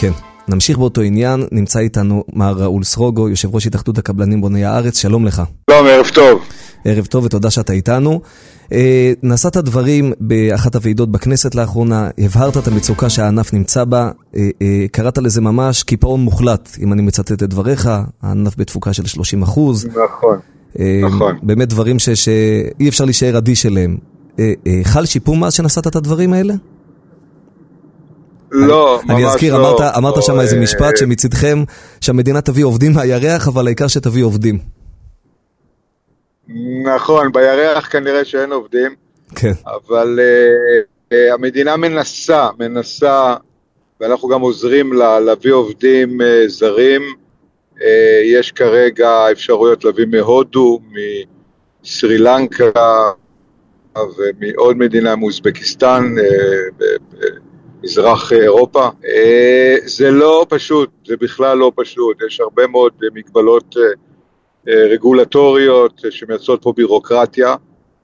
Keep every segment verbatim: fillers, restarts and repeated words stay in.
כן. נמשיך באותו עניין, נמצא איתנו מר ראול סרוגו, יושב ראש התאחדות הקבלנים בוני הארץ, שלום לך. שלום, ערב טוב. ערב טוב ותודה שאתה איתנו. נשאת דברים באחת הוועידות בכנסת לאחרונה, הבהרת את המצוקה שהענף נמצא בה, קראת לזה ממש קיפאון מוחלט, אם אני מצטט את דבריך, הענף בתפוקה של שלושים אחוז. נכון, נכון. באמת דברים שאי אפשר להישאר אדיש אליהם. חל שיפור מאז שנשאת את הדברים האלה? לא, ממש לא. אני אזכיר, אמרת שם איזה משפט שמצדכם שהמדינה תביא עובדים מהירח, אבל העיקר שתביא עובדים. נכון, בירח כנראה שאין עובדים, כן. אבל uh, המדינה מנסה, מנסה, ואנחנו גם עוזרים לה להביא עובדים uh, זרים. Uh, יש כרגע אפשרויות להביא מהודו, מסרי לנקה, ומעוד מדינה, מאוזבקיסטן, uh, במזרח אירופה. Uh, זה לא פשוט, זה בכלל לא פשוט, יש הרבה מאוד uh, מגבלות uh, רגולטוריות שמייצרות פה בירוקרטיה,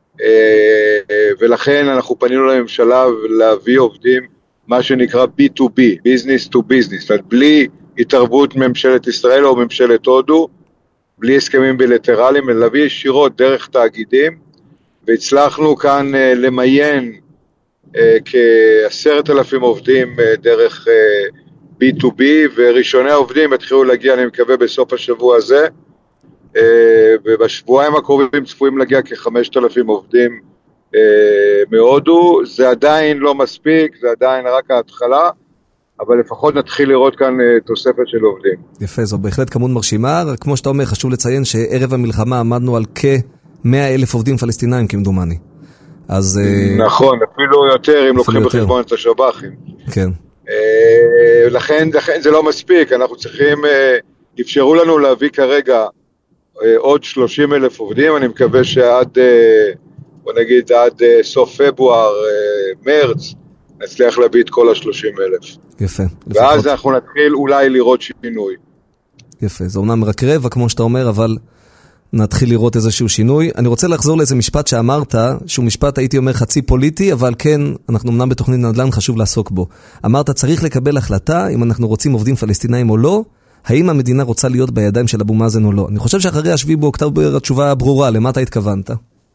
ולכן אנחנו פנינו לממשלה להביא עובדים מה שנקרא בי טו בי, Business to Business, בלי התערבות ממשלת ישראל או ממשלת הודו, בלי הסכמים בילטרליים, אלא להביא ישירות דרך תאגידים, והצלחנו כאן למיין כעשרת אלפים עובדים דרך בי טו בי, וראשוני העובדים התחילו להגיע, אני מקווה, בסוף השבוע הזה, ובשבועיים הקרובים צפויים להגיע כ-חמשת אלפים עובדים מהודו. זה עדיין לא מספיק, זה עדיין רק ההתחלה, אבל לפחות נתחיל לראות כאן תוספת של עובדים. יפה, זו בהחלט כמות מרשימה, כמו שאתה אומר, חשוב לציין שערב המלחמה עמדנו על כ-מאה אלף עובדים פלסטינאים כמדומני. אז נכון, אפילו יותר אם לוקחים בחשבון את השב"חים. כן. לכן, לכן זה לא מספיק, אנחנו צריכים, אפשרו לנו להביא כרגע עוד שלושים אלף עובדים, אני מקווה שעד, בוא נגיד, עד סוף פברואר, מרץ, נצליח להביא את כל ה-שלושים אלף. יפה. ואז לפחות אנחנו נתחיל אולי לראות שינוי. יפה, זה אומנם רק רבע, כמו שאתה אומר, אבל נתחיל לראות איזשהו שינוי. אני רוצה לחזור לאיזה משפט שאמרת, שהוא משפט, הייתי אומר, חצי פוליטי, אבל כן, אנחנו אמנם בתוכנית נדל"ן, חשוב לעסוק בו. אמרת, צריך לקבל החלטה, אם אנחנו רוצים עובדים פלסטינאים או לא, האם המדינה רוצה להיות בידיים של אבו מאזן או לא? אני חושב שאחרי השביעי באוקטובר התשובה ברורה, למה אתה התכוונת?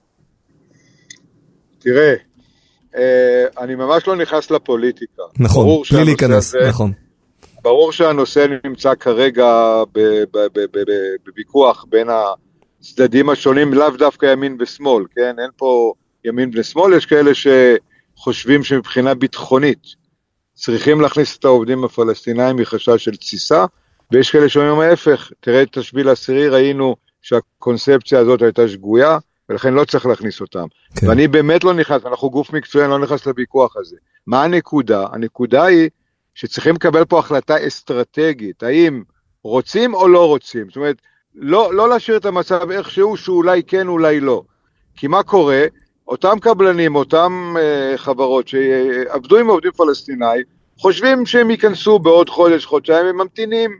תראה, אני ממש לא נכנס לפוליטיקה. נכון, בלי להיכנס, נכון. ברור שהנושא נמצא כרגע בוויכוח בין הצדדים השונים, לאו דווקא ימין ושמאל, כן? אין פה ימין ושמאל, יש כאלה שחושבים שמבחינה ביטחונית צריכים להכניס את העובדים הפלסטינאים מחשש של תסיסה, ויש כאלה שאומרים ההפך, תראה את השביל העשירי, ראינו שהקונספציה הזאת הייתה שגויה, ולכן לא צריך להכניס אותם. כן. ואני באמת לא נכנס, אנחנו גוף מקצועי, לא נכנס לוויכוח הזה. מה הנקודה? הנקודה היא שצריכים לקבל פה החלטה אסטרטגית, האם רוצים או לא רוצים. זאת אומרת, לא, לא להשאיר את המצב איכשהו שאולי כן, אולי לא. כי מה קורה? אותם קבלנים, אותם uh, חברות שעבדו עם עובדים פלסטינאי, חושבים שהם ייכנסו בעוד חודש, חודשיים, הם ממתינים,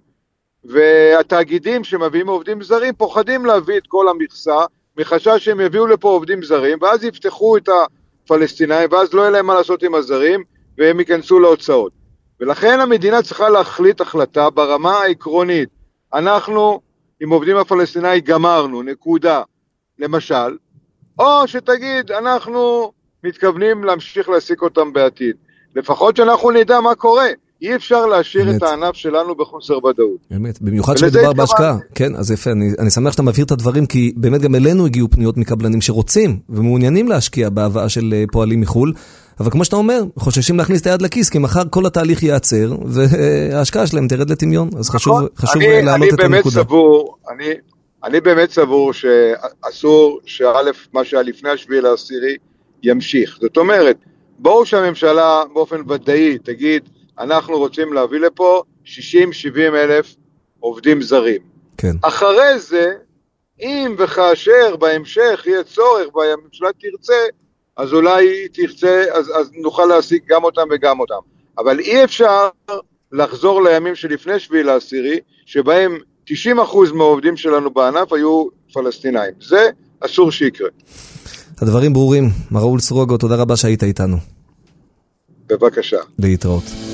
והתאגידים שמביאים עובדים זרים פוחדים להביא את כל המכסה, מחשש שהם יביאו לפה עובדים זרים, ואז יפתחו את הפלסטינאים, ואז לא יהיה להם מה לעשות עם הזרים, והם ייכנסו להוצאות. ולכן המדינה צריכה להחליט החלטה ברמה העקרונית. אנחנו עם עובדים הפלסטינאי גמרנו, נקודה, למשל, או שתגיד, אנחנו מתכוונים להמשיך להעסיק אותם בעתיד. לפחות שאנחנו נדע מה קורה. אי אפשר להשאיר את הענף שלנו בחוסר ודאות. באמת, במיוחד שמדובר בהשקעה. כן, אז יפה, אני, אני שמח שאתה מבהיר את הדברים, כי באמת גם אלינו הגיעו פניות מקבלנים שרוצים ומעוניינים להשקיע בהבאה של פועלים מחול, אבל כמו שאתה אומר, חוששים להכניס את היד לכיס, כי מחר כל התהליך ייעצר, וההשקעה שלהם תרד לטמיון. אז חשוב, חשוב אני, להעלות אני את הנקודה. סבור, אני, אני באמת סבור שאסור שאלף מה שהיה לפני השביעי לעשירי ימשיך. זאת אומרת, בואו שהממשלה באופן ודאי תגיד, אנחנו רוצים להביא לפה שישים שבעים אלף עובדים זרים. כן. אחרי זה, אם וכאשר בהמשך יהיה צורך, והממשלה תרצה, אז אולי תרצה, אז, אז נוכל להשיג גם אותם וגם אותם. אבל אי אפשר לחזור לימים שלפני שביעי לעשירי, שבהם תשעים אחוז מהעובדים שלנו בענף היו פלסטינאים. זה אסור שיקרה. הדברים ברורים. מר ראול סרוגו, תודה רבה שהיית איתנו. בבקשה. להתראות.